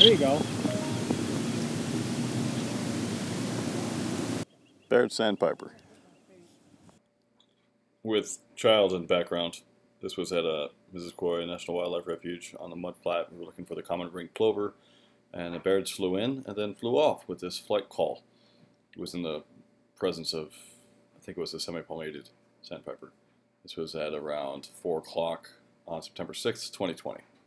There you go. Barred sandpiper. With child in the background. This was at Missisquoi National Wildlife Refuge on the mud flat. We were looking for the common ringed plover, and the birds flew in and then flew off with this flight call. It was in the presence of, I think it was a semi-palmated sandpiper. This was at around 4 o'clock on September 6th, 2020.